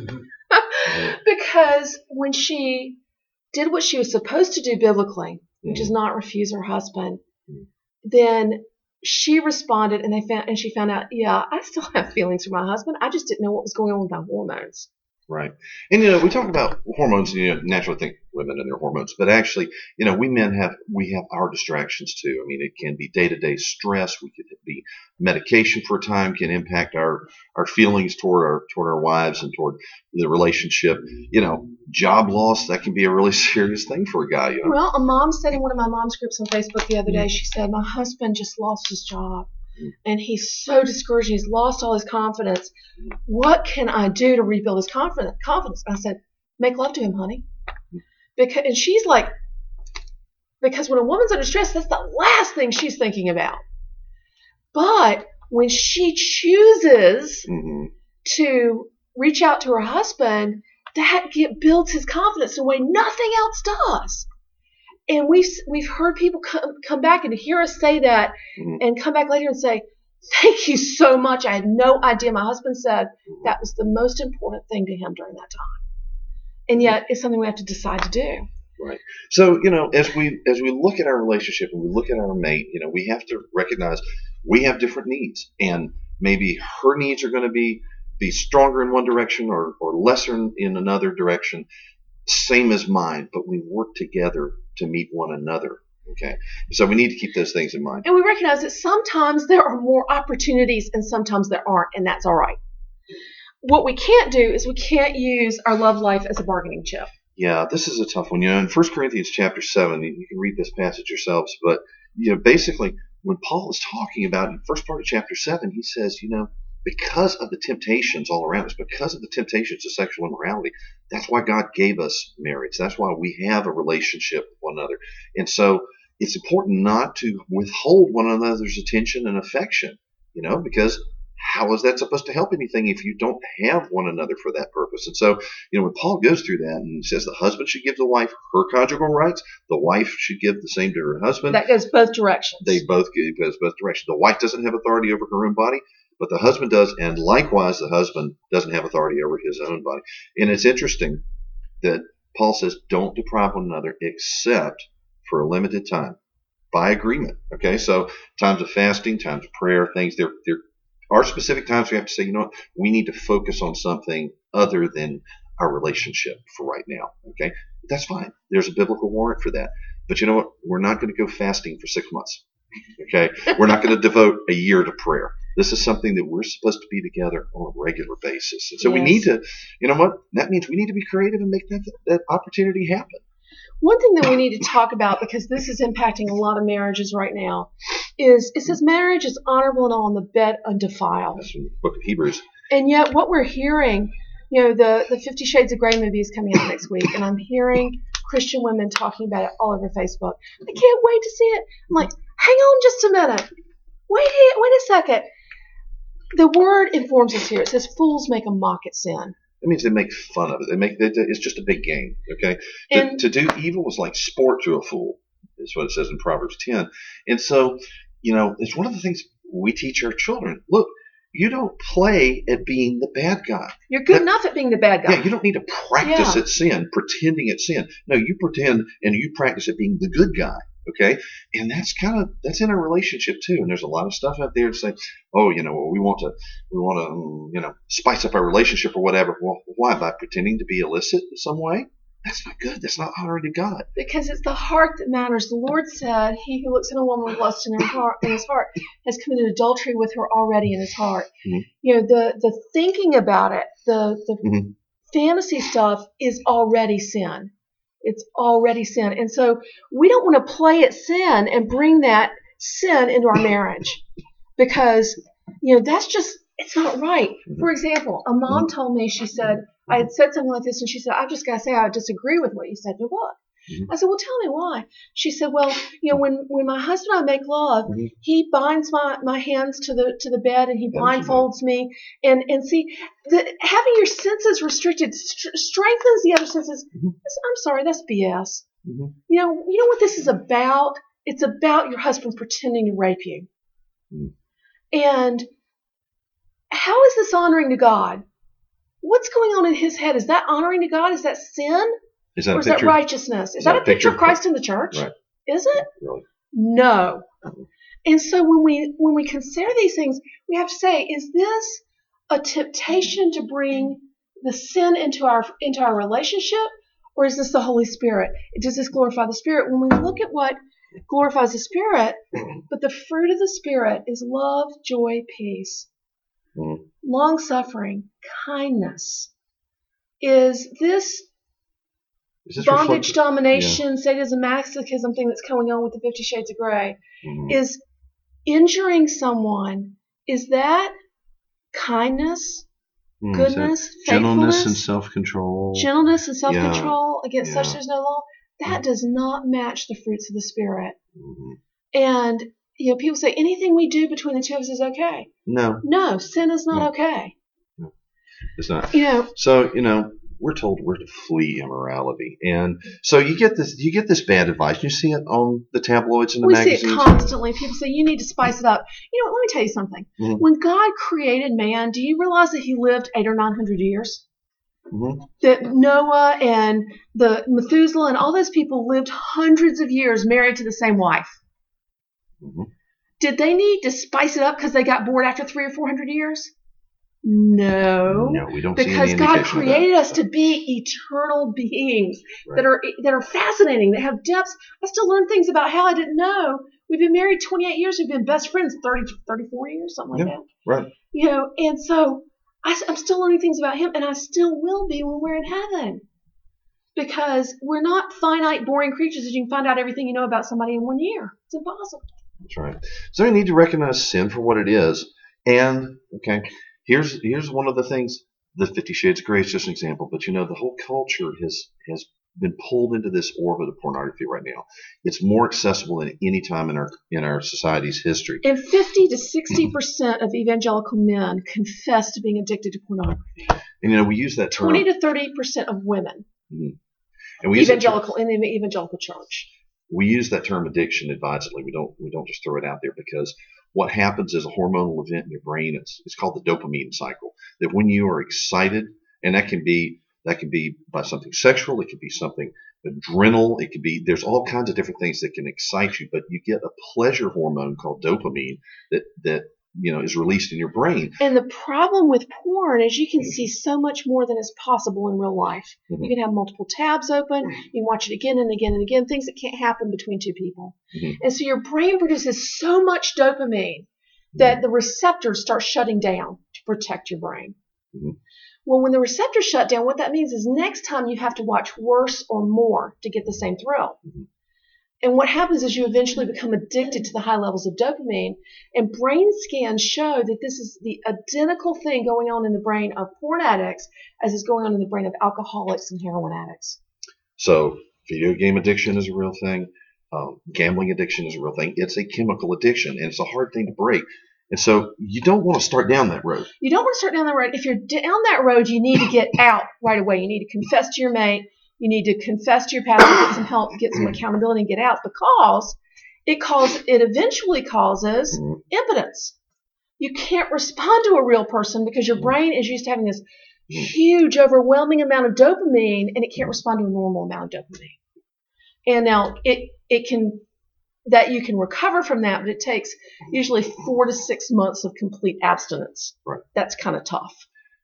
Because when she did what she was supposed to do biblically, which is not refuse her husband, then she responded, and they found, and she found out, yeah, I still have feelings for my husband. I just didn't know what was going on with my hormones. Right. And, you know, we talk about hormones, and, you know, naturally think women and their hormones, but actually, you know, we men have, we have our distractions too. I mean, it can be day-to-day stress. We could be medication for a time can impact our, our feelings toward our, toward our wives and toward the relationship. You know, job loss, that can be a really serious thing for a guy, you know. Well, a mom said in one of my mom's groups on Facebook the other day, she said, my husband just lost his job. And he's so discouraged. He's lost all his confidence. What can I do to rebuild his confidence? Confidence. I said, make love to him, honey. Because and she's like, because when a woman's under stress, that's the last thing she's thinking about. But when she chooses mm-hmm. to reach out to her husband, that get, builds his confidence in a way nothing else does. And we've, we've heard people come, come back and hear us say that mm-hmm. and come back later and say, thank you so much. I had no idea. My husband said that was the most important thing to him during that time. And yet it's something we have to decide to do. Right. So, you know, as we as we look at our relationship and we look at our mate, you know, we have to recognize we have different needs. And maybe her needs are going to be, be stronger in one direction or, or lesser in, in another direction. Same as mine, but we work together to meet one another. Okay. So we need to keep those things in mind. And we recognize that sometimes there are more opportunities and sometimes there aren't, and that's all right. What we can't do is we can't use our love life as a bargaining chip. Yeah, this is a tough one. You know, in First Corinthians chapter seven, you can read this passage yourselves, but, you know, basically when Paul is talking about in the first part of chapter seven, he says, you know, because of the temptations all around us, because of the temptations of sexual immorality, that's why God gave us marriage. That's why we have a relationship with one another. And so it's important not to withhold one another's attention and affection, you know, because how is that supposed to help anything if you don't have one another for that purpose? And so, you know, when Paul goes through that and says the husband should give the wife her conjugal rights, the wife should give the same to her husband. That goes both directions. They both give goes both directions. The wife doesn't have authority over her own body, but the husband does, and likewise the husband doesn't have authority over his own body. And it's interesting that Paul says don't deprive one another except for a limited time by agreement. Okay, so times of fasting, times of prayer, things there there are specific times we have to say, you know what, we need to focus on something other than our relationship for right now. Okay, that's fine. There's a biblical warrant for that. But you know what? We're not going to go fasting for six months. Okay, we're not going to devote a year to prayer. This is something that we're supposed to be together on a regular basis. And so yes. we need to, you know what? That means we need to be creative and make that, that opportunity happen. One thing that we need to talk about, because this is impacting a lot of marriages right now, is it says marriage is honorable and all in the bed undefiled. That's from the book of Hebrews. And yet what we're hearing, you know, the, the Fifty Shades of Grey movie is coming out next week, and I'm hearing Christian women talking about it all over Facebook. I can't wait to see it. I'm like, hang on just a minute. Wait, wait a second. The word informs us here. It says fools make a mock at sin. That means they make fun of it. They make it's just a big game. Okay, and, to, to do evil is like sport to a fool. Is what it says in Proverbs ten. And so, you know, it's one of the things we teach our children. Look, you don't play at being the bad guy. You're good that, enough at being the bad guy. Yeah, you don't need to practice yeah. at sin, pretending at sin. No, you pretend and you practice at being the good guy. Okay, and that's kind of that's in a relationship too. And there's a lot of stuff out there to say, oh, you know, we want to we want to you know spice up our relationship or whatever. Well, why? By pretending to be illicit in some way? That's not good. That's not honoring to God. Because it's the heart that matters. The Lord said, "He who looks at a woman with lust in her heart in his heart has committed adultery with her already in his heart." Mm-hmm. You know, the the thinking about it, the the mm-hmm. fantasy stuff is already sin. It's already sin. And so we don't want to play at sin and bring that sin into our marriage because, you know, that's just, it's not right. For example, a mom told me, she said, I had said something like this and she said, I've just got to say, I disagree with what you said. You what? Mm-hmm. I said, well, tell me why. She said, well, you know, when, when my husband and I make love, mm-hmm. he binds my, my hands to the to the bed and he that blindfolds me. And, and see, the, having your senses restricted st- strengthens the other senses. Mm-hmm. I'm sorry, that's B S. Mm-hmm. You know, you know what this is about? It's about your husband pretending to rape you. Mm-hmm. And how is this honoring to God? What's going on in his head? Is that honoring to God? Is that sin? Is that or is picture, that righteousness? Is, is that, that a picture of Christ in the church? Right. Is it? Really? No. And so when we when we consider these things, we have to say, is this a temptation to bring the sin into our into our relationship, or is this the Holy Spirit? Does this glorify the Spirit? When we look at what glorifies the Spirit, but the fruit of the Spirit is love, joy, peace, mm. long-suffering, kindness. Is this bondage, reflective? Domination, yeah. sadism, masochism thing that's going on with the Fifty Shades of Grey? Mm-hmm. Is injuring someone, is that kindness, mm, goodness, that gentleness and self-control? Gentleness and self-control yeah. against yeah. such there's no law. That mm-hmm. does not match the fruits of the Spirit. Mm-hmm. And you know, people say anything we do between the two of us is okay. No, no, sin is not no. okay. No, it's not. You know, so you know. We're told we're to flee immorality, and so you get this. You get this bad advice. You see it on the tabloids and the we magazines. We see it constantly. People say you need to spice it up. You know, let me tell you something. Mm-hmm. When God created man, do you realize that He lived eight or nine hundred years? Mm-hmm. That Noah and the Methuselah and all those people lived hundreds of years married to the same wife. Mm-hmm. Did they need to spice it up because they got bored after three or four hundred years? No, no, we don't because see any God created us so. to be eternal beings right. that are that are fascinating, that have depths. I still learn things about Hal I didn't know. We've been married twenty-eight years. We've been best friends thirty, thirty-four years, something like yeah, that. Right. You know, and so I, I'm still learning things about Him, and I still will be when we're in heaven, because we're not finite, boring creatures that you can find out everything you know about somebody in one year. It's impossible. That's right. So we need to recognize sin for what it is, and okay. Here's here's one of the things. The Fifty Shades of Grey is just an example, but you know the whole culture has has been pulled into this orbit of pornography right now. It's more accessible than any time in our in our society's history. And fifty to sixty percent of evangelical men confess to being addicted to pornography. And you know we use that term. Twenty to thirty percent of women. Mm-hmm. And we use evangelical in the evangelical church. We use that term addiction advisedly. We don't we don't just throw it out there, because what happens is a hormonal event in your brain. It's it's called the dopamine cycle. That when you are excited, and that can be that can be by something sexual, it could be something adrenal, it could be there's all kinds of different things that can excite you, but you get a pleasure hormone called dopamine that that you know is released in your brain. And the problem with porn is you can mm-hmm. see so much more than is possible in real life. Mm-hmm. You can have multiple tabs open, you can watch it again and again and again, things that can't happen between two people. Mm-hmm. And so your brain produces so much dopamine that mm-hmm. the receptors start shutting down to protect your brain. Mm-hmm. Well, when the receptors shut down, what that means is next time you have to watch worse or more to get the same thrill. Mm-hmm. And what happens is you eventually become addicted to the high levels of dopamine. And brain scans show that this is the identical thing going on in the brain of porn addicts as is going on in the brain of alcoholics and heroin addicts. So video game addiction is a real thing. Um, gambling addiction is a real thing. It's a chemical addiction, and it's a hard thing to break. And so you don't want to start down that road. You don't want to start down that road. If you're down that road, you need to get out right away. You need to confess to your mate. You need to confess to your pastor, get some help, get some accountability, and get out, because it causes, it eventually causes mm-hmm. impotence. You can't respond to a real person because your brain is used to having this huge, overwhelming amount of dopamine, and it can't respond to a normal amount of dopamine. And now it it can that you can recover from that, but it takes usually four to six months of complete abstinence. Right. That's kind of tough.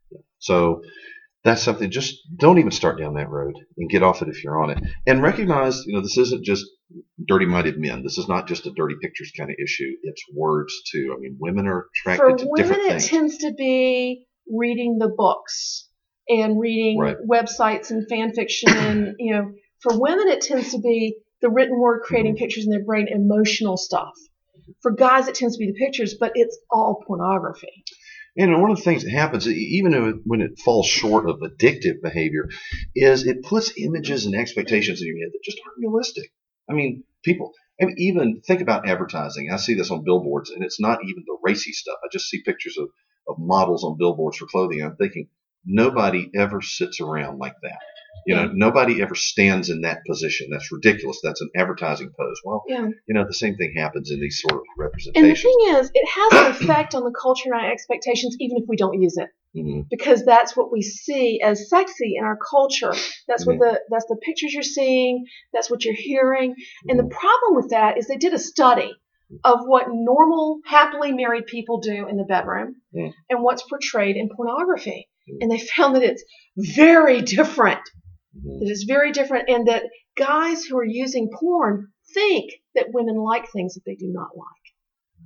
So that's something, just don't even start down that road and get off it if you're on it. And recognize, you know, this isn't just dirty-minded men. This is not just a dirty pictures kind of issue. It's words, too. I mean, women are attracted For to women, different it things. tends to be reading the books and reading right. websites and fan fiction. And, you know, for women, it tends to be the written word creating mm-hmm. pictures in their brain, emotional stuff. For guys, it tends to be the pictures, but it's all pornography. You know, one of the things that happens, even when it falls short of addictive behavior, is it puts images and expectations in your head that just aren't realistic. I mean, people, I mean, even think about advertising. I see this on billboards, and it's not even the racy stuff. I just see pictures of, of models on billboards for clothing. I'm thinking, nobody ever sits around like that. You know, yeah. Nobody ever stands in that position. That's ridiculous. That's an advertising pose. Well, yeah. You know, the same thing happens in these sort of representations. And the thing is, it has an effect on the culture and our expectations, even if we don't use it, mm-hmm. because that's what we see as sexy in our culture. That's mm-hmm. what the that's the pictures you're seeing. That's what you're hearing. Mm-hmm. And the problem with that is they did a study of what normal, happily married people do in the bedroom mm-hmm. and what's portrayed in pornography, mm-hmm. and they found that it's very different. That it's very different, and that guys who are using porn think that women like things that they do not like.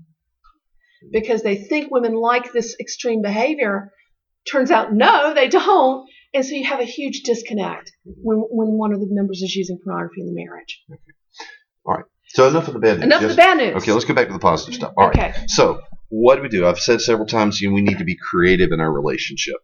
Because they think women like this extreme behavior. Turns out, no, they don't. And so you have a huge disconnect when, when one of the members is using pornography in the marriage. Okay. All right. So enough of the bad news. Enough yes? of the bad news. Okay, let's go back to the positive stuff. All okay. right. So what do we do? I've said several times, you know, we need to be creative in our relationship.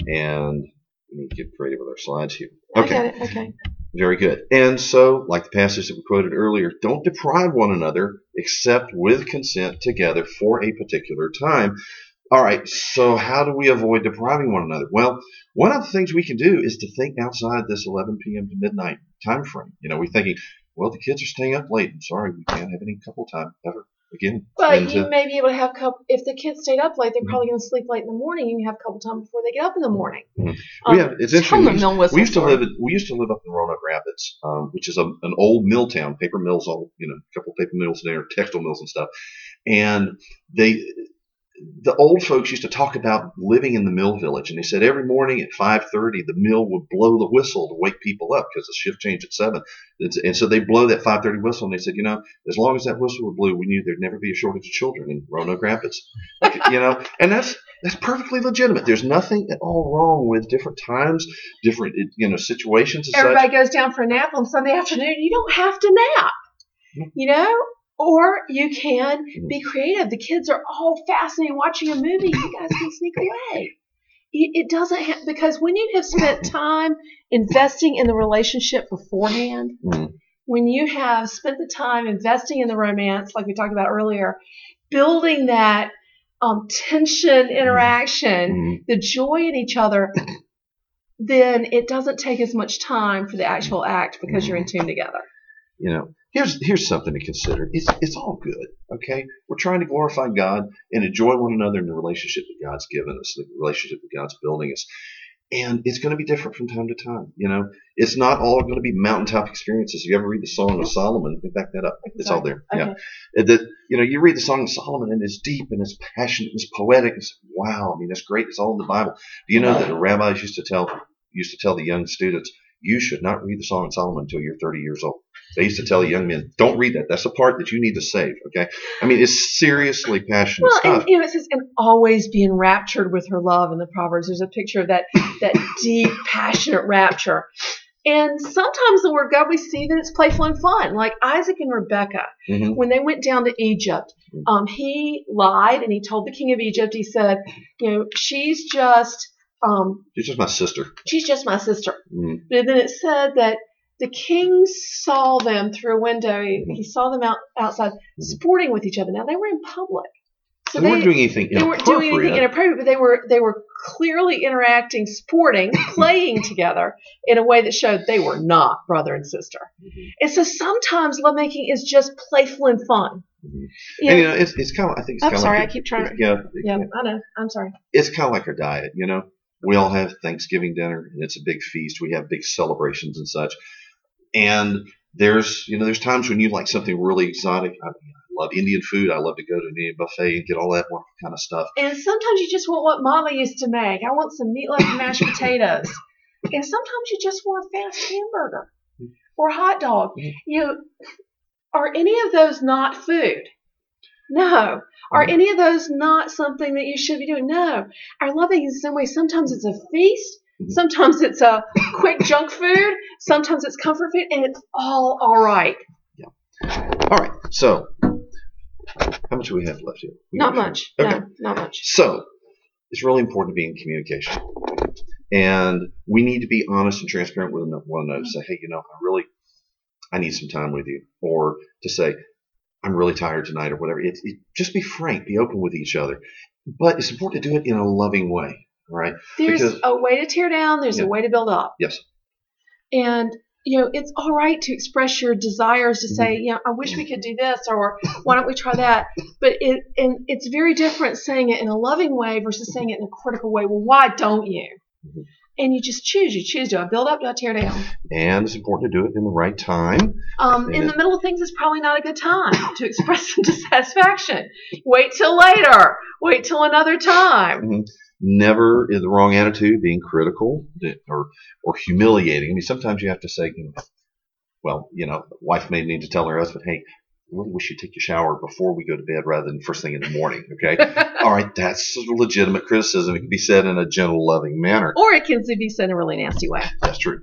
And we need to get creative with our slides here. Okay. I got it. Okay. Very good. And so, like the passage that we quoted earlier, don't deprive one another except with consent together for a particular time. All right. So how do we avoid depriving one another? Well, one of the things we can do is to think outside this eleven p.m. to midnight time frame. You know, we're thinking, well, the kids are staying up late. I'm sorry, we can't have any couple time ever. Again, but into, you may be able to have couple. If the kids stayed up late, they're mm-hmm. probably going to sleep late in the morning. You can have a couple time before they get up in the morning. Mm-hmm. Um, yeah, it's interesting. We used, we used to live. We used to live up in Roanoke Rapids, um, which is a, an old mill town. Paper mills, all you know, a couple of paper mills there, textile mills and stuff. And they, the old folks used to talk about living in the mill village, and they said every morning at five thirty, the mill would blow the whistle to wake people up because the shift changed at seven. And so they blow that five thirty whistle, and they said, you know, as long as that whistle would blow, we knew there'd never be a shortage of children in Roanoke Rapids. Like, you know, and that's that's perfectly legitimate. There's nothing at all wrong with different times, different you know situations. And Everybody such. goes down for a nap on Sunday afternoon. You don't have to nap, mm-hmm. you know. Or you can be creative. The kids are all fascinated watching a movie. You guys can sneak away. It doesn't have, because when you have spent time investing in the relationship beforehand, mm-hmm. when you have spent the time investing in the romance, like we talked about earlier, building that um, tension interaction, mm-hmm. the joy in each other, then it doesn't take as much time for the actual act because mm-hmm. you're in tune together. You know, here's here's something to consider. It's it's all good, okay? We're trying to glorify God and enjoy one another in the relationship that God's given us, the relationship that God's building us. And it's going to be different from time to time, you know? It's not all going to be mountaintop experiences. You ever read the Song of Solomon? Back that up. It's all there. Okay. Yeah. That, you know, you read the Song of Solomon, and it's deep, and it's passionate, and it's poetic. It's, wow, I mean, that's great. It's all in the Bible. Do you know that the rabbis used to tell used to tell the young students, you should not read the Song of Solomon until you're thirty years old. They used to tell the young men, don't read that. That's the part that you need to save, okay? I mean, it's seriously passionate well, stuff. Well, and you know, it says, and always be enraptured with her love in the Proverbs. There's a picture of that, that deep, passionate rapture. And sometimes the word God, we see that it's playful and fun. Like Isaac and Rebekah, mm-hmm. when they went down to Egypt, um, he lied, and he told the king of Egypt, he said, you know, she's just... Um, she's just my sister. She's just my sister. Mm-hmm. But then it said that the king saw them through a window. He, he saw them out outside sporting with each other. Now they were in public, so they, they weren't doing anything. They weren't doing anything inappropriate, but they were they were clearly interacting, sporting, playing together in a way that showed they were not brother and sister. Mm-hmm. And so sometimes lovemaking is just playful and fun. Mm-hmm. You and know, you know, it's it's kind of I think it's I'm kind sorry, like I keep trying. to yeah, yeah, I know. I'm sorry. It's kind of like our diet, you know. We all have Thanksgiving dinner, and it's a big feast. We have big celebrations and such. And there's, you know, there's times when you like something really exotic. I, mean, I love Indian food. I love to go to an Indian buffet and get all that wonderful kind of stuff. And sometimes you just want what Mama used to make. I want some meatloaf and mashed potatoes. And sometimes you just want a fast hamburger or a hot dog. You know, are any of those not food? No. Are any of those not something that you should be doing? No. Our loving is the same way. Sometimes it's a feast. Sometimes it's a quick junk food. Sometimes it's comfort food. And it's all all right. Yeah. All right. So how much do we have left here? We not much. Okay. No, not much. So it's really important to be in communication. And we need to be honest and transparent with one another. Say, hey, you know, I really, I need some time with you. Or to say, I'm really tired tonight or whatever. It, it, just be frank, be open with each other. But it's important to do it in a loving way, right? There's because, a way to tear down. There's yeah. a way to build up. Yes. And, you know, it's all right to express your desires to say, you know, I wish we could do this, or why don't we try that? But it, and it's very different saying it in a loving way versus saying it in a critical way. Well, why don't you? Mm-hmm. And you just choose. You choose. Do I build up? Do I tear down? And it's important to do it in the right time. Um, in it, the middle of things is probably not a good time to express some dissatisfaction. Wait till later. Wait till another time. Mm-hmm. Never in the wrong attitude, being critical or or humiliating. I mean, sometimes you have to say, you know, well, you know, the wife may need to tell her husband, hey, I really wish you'd take your shower before we go to bed rather than first thing in the morning, okay? All right, that's a legitimate criticism. It can be said in a gentle, loving manner. Or it can be said in a really nasty way. That's true.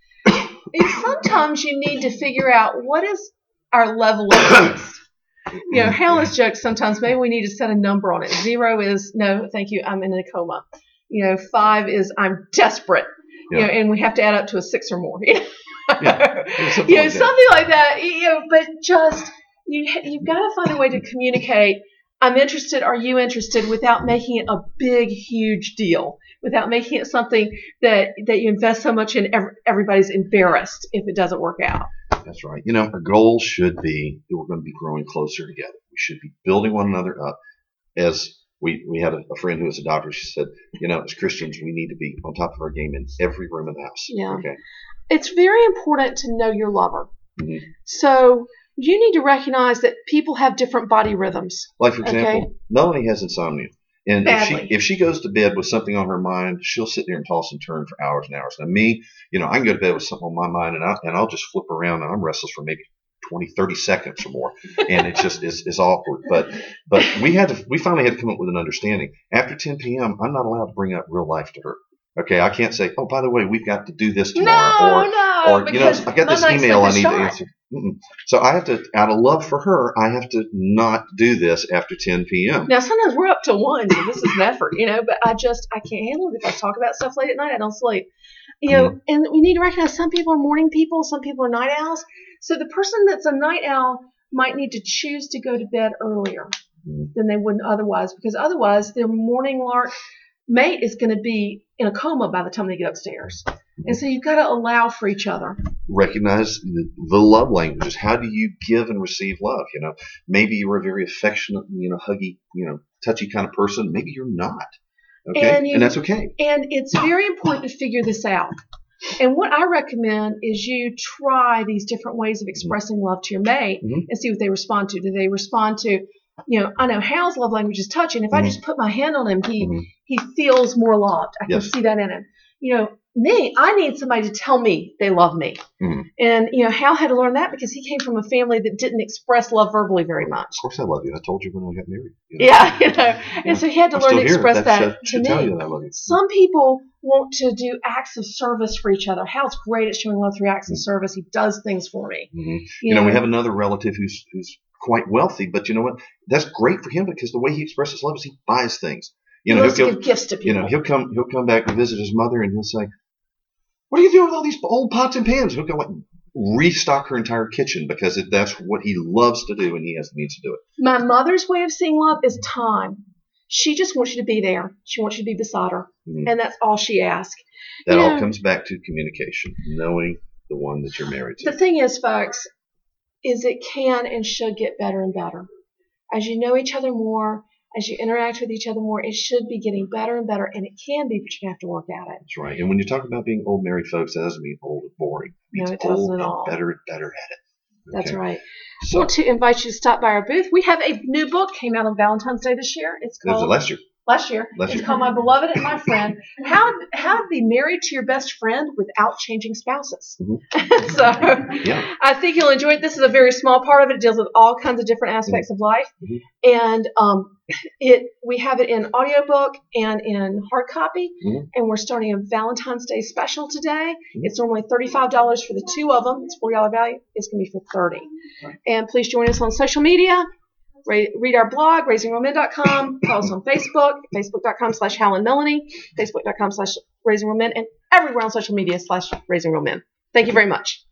And sometimes you need to figure out what is our level of trust. You know, Hannah's jokes sometimes, maybe we need to set a number on it. Zero is, no, thank you, I'm in a coma. You know, five is, I'm desperate. Yeah. You know, and we have to add up to a six or more. You know, yeah, something, you know, like, something like that. You know, but just, you, you've got to find a way to communicate, I'm interested, are you interested, without making it a big, huge deal, without making it something that, that you invest so much in, every, everybody's embarrassed if it doesn't work out. That's right. You know, our goal should be that we're going to be growing closer together. We should be building one another up. As we, we had a, a friend who was a doctor, she said, you know, as Christians, we need to be on top of our game in every room of the house. Yeah. Okay. It's very important to know your lover. Mm-hmm. So you need to recognize that people have different body rhythms. Like, for example, okay? Melanie has insomnia. And if Badly. she if she goes to bed with something on her mind, she'll sit there and toss and turn for hours and hours. Now, me, you know, I can go to bed with something on my mind, and, I, and I'll just flip around, and I'm restless for maybe twenty, thirty seconds or more. And it's just it's, it's awkward. But but we had to we finally had to come up with an understanding. After ten p.m., I'm not allowed to bring up real life to her. Okay, I can't say, oh, by the way, we've got to do this tomorrow. No, or, no, or you know, I got this email I need to answer. Mm-mm. So I have to, out of love for her, I have to not do this after ten p.m. Now, sometimes we're up to one, so this is an effort, you know, but I just, I can't handle it. If I talk about stuff late at night, I don't sleep. You know, mm-hmm. And we need to recognize some people are morning people, some people are night owls. So the person that's a night owl might need to choose to go to bed earlier mm-hmm. than they would otherwise, because otherwise their morning lark mate is going to be in a coma by the time they get upstairs. And so you've got to allow for each other. Recognize the, the love languages. How do you give and receive love? You know, maybe you're a very affectionate, you know, huggy, you know, touchy kind of person. Maybe you're not. Okay, and, you, and that's okay. And it's very important to figure this out. And what I recommend is you try these different ways of expressing love to your mate mm-hmm. and see what they respond to. Do they respond to, you know, I know Hal's love language is touch, and if mm-hmm. I just put my hand on him, he mm-hmm. he feels more loved. I can yes. see that in him. You know, me, I need somebody to tell me they love me. Mm-hmm. And, you know, Hal had to learn that because he came from a family that didn't express love verbally very much. Of course I love you. I told you when we got married. You know? Yeah, you know. Yeah. And so he had to I'm learn to express that, that to should me. Tell you that I love you. Some people want to do acts of service for each other. Hal's great at showing love through acts mm-hmm. of service. He does things for me. Mm-hmm. You, you know, know, we have another relative who's who's quite wealthy, but you know what? That's great for him because the way he expresses love is he buys things. You know, he loves he'll to go, give gifts to people. You know, he'll come he'll come back and visit his mother, and he'll say, what are you doing with all these old pots and pans? He'll go like, restock her entire kitchen because it, that's what he loves to do, and he has the means to do it. My mother's way of seeing love is time. She just wants you to be there. She wants you to be beside her, mm-hmm. and that's all she asks. That you all know, comes back to communication, knowing the one that you're married to. The thing is, folks, is it can and should get better and better. As you know each other more, as you interact with each other more, it should be getting better and better, and it can be, but you have to work at it. That's right. And when you talk about being old married folks, that doesn't mean old and boring. It means no, it doesn't old at all. and better and better at it. Okay? That's right. So, I want to invite you to stop by our booth. We have a new book came out on Valentine's Day this year. It's called... Was it last year? Last year. Last it's year. called My Beloved and My Friend. How how to be married to your best friend without changing spouses. Mm-hmm. So yeah. I think you'll enjoy it. This is a very small part of it. It deals with all kinds of different aspects mm-hmm. of life. Mm-hmm. And um, it we have it in audiobook and in hard copy. Mm-hmm. And we're starting a Valentine's Day special today. Mm-hmm. It's normally thirty-five dollars for the two of them. It's forty dollars value. It's going to be for thirty dollars. Right. And please join us on social media. Ra- read our blog, raising real men dot com. Follow us on Facebook, facebook.com slash Hal and Melanie, facebook.com slash raising real men, and everywhere on social media slash raising real men. Thank you very much.